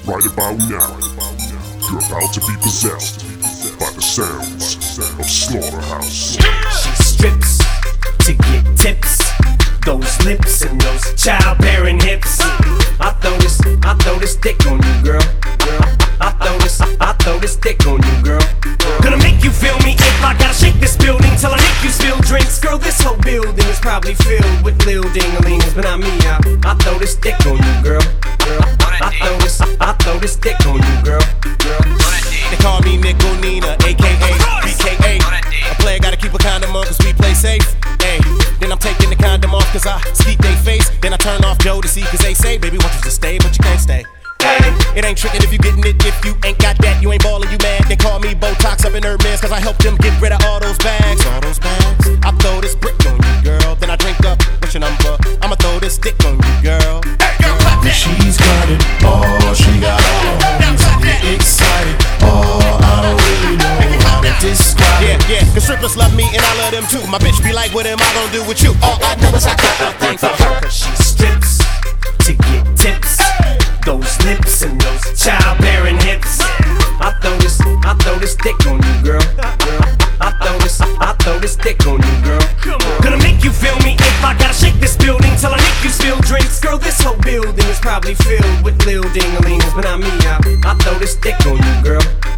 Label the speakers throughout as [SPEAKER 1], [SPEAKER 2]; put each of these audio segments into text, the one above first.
[SPEAKER 1] Right about now, you're about to be possessed by the sounds of Slaughterhouse.
[SPEAKER 2] She strips to get tips, those lips and those childbearing hips. I throw this dick on you, girl. I throw this dick on you, girl. Gonna make you feel me if I gotta shake this building till I make you spill drinks. Girl, this whole building is probably filled with lil ding-a-lings, but not me. I throw this dick on you, girl. I throw this dick on you, girl.
[SPEAKER 3] They call me Nickel Nina, aka BKA. A player gotta keep a condom on cause we play safe. Ay. Then I'm taking the condom off cause I skeet they face. Then I turn off Joe to see cause they say, baby, want you to stay, but you can't stay. It ain't trickin' if you gettin' it. If you ain't got that, you ain't ballin', you mad. They call me Botox up in Hermes cause I helped them get rid of all those bags. I throw this brick on you, girl. Then I drink up, what's your number? I'ma throw this dick on you, girl.
[SPEAKER 4] She's got it, oh, she got all her homies get excited. Oh, I don't really know how to describe it.
[SPEAKER 3] Yeah, cause strippers love me and I love them too. My bitch be like, what am I gonna do with you? All I know is I got a thing for her.
[SPEAKER 2] Cause she strips to get tips, those lips and those childbearing hips. I throw this dick on you, girl. I throw this dick on you, girl. Gonna make you feel me if I gotta shake this building till I make you spill drinks. Girl, this whole building is probably filled with lil ding-a-lings, but not me. I throw this dick on you, girl.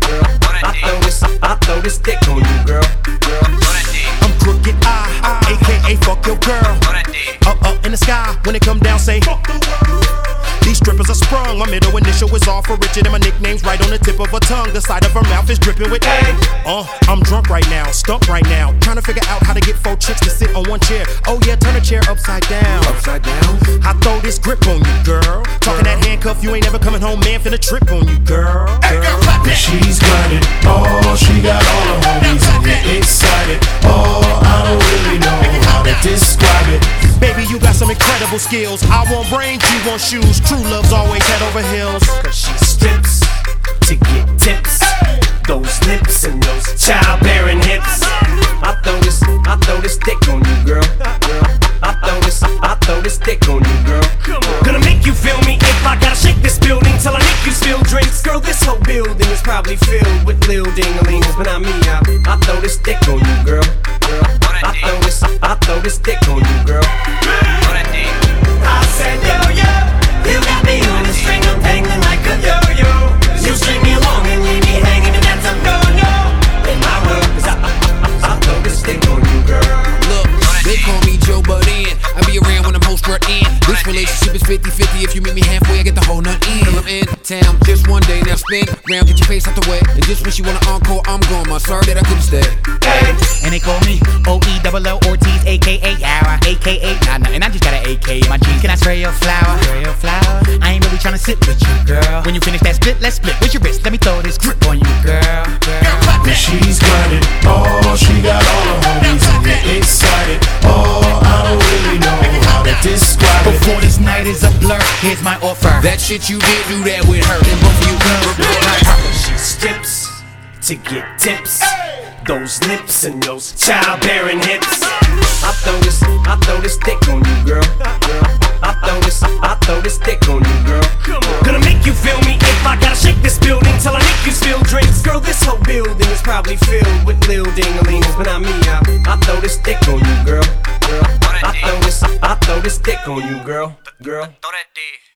[SPEAKER 2] I throw this dick on you, girl.
[SPEAKER 3] I'm crooked eye, aka fuck your girl. Up in the sky, when it come down, say fuck the world. These strippers are sprung, my middle initial is all for Richard and my nickname's right on the tip of her tongue. The side of her mouth is dripping with I'm drunk right now, stumped right now, trying to figure out how to get 4 chicks to sit on one chair. Oh yeah, turn a chair upside down. I throw this grip on you, girl. Talking that handcuff, you ain't never coming home, man, finna trip on you, girl.
[SPEAKER 4] She's got it, oh, she got all her homies get excited. Oh, I don't really know how to describe it.
[SPEAKER 3] Baby, you got some incredible skills. I want brains, you want shoes. True love's always head over heels.
[SPEAKER 2] Cause she strips to get tips, those lips and those childbearing hips. I throw this dick on you, girl. I throw this dick on you, girl. Gonna make you feel me if I gotta shake this building till I make you spill drinks. Girl, this whole building is probably filled with lil ding-a-lings, but not me. I throw this dick on you, girl. I throw this dick on you, girl. I said, yo, you got me on the string, I'm dangling like a yo-yo. You string me along and leave me hanging, and that's a no-no. In my world, cause I throw this dick on you, girl.
[SPEAKER 5] Look, they call me Joe Budden. I be around when I'm whole strut in. This relationship is 50-50. If you meet me halfway, I get the whole nut in. Till I'm in town just one day. Now spin round, get your face out the way. And just when she wanna encore, I'm gone. My sorry that I couldn't stay.
[SPEAKER 6] And they call me O-E-double-O Ortiz, a.k.a. Yawa, a.k.a. Nah, and I just got an A.K. in my jeans. Can I spray your flower? I ain't really tryna sit with you, girl. When you finish that split, let's split with your wrist. Let me throw this grip on you, girl.
[SPEAKER 4] She's got it, oh, she got all her homies get excited. Oh, I don't really know how to describe it.
[SPEAKER 6] Before this night is a blur, here's my offer.
[SPEAKER 5] That shit you did, do that with her. And both of you
[SPEAKER 2] She strips to get tips, those lips and those childbearing hips. I throw this dick on you, girl. I throw this dick on you, girl. Gonna make you feel me if I gotta shake this building till I make you spill drinks. Girl, this whole building is probably filled with lil ding-a-lings, but not me. I throw this dick on you, girl. I throw this dick on you, girl.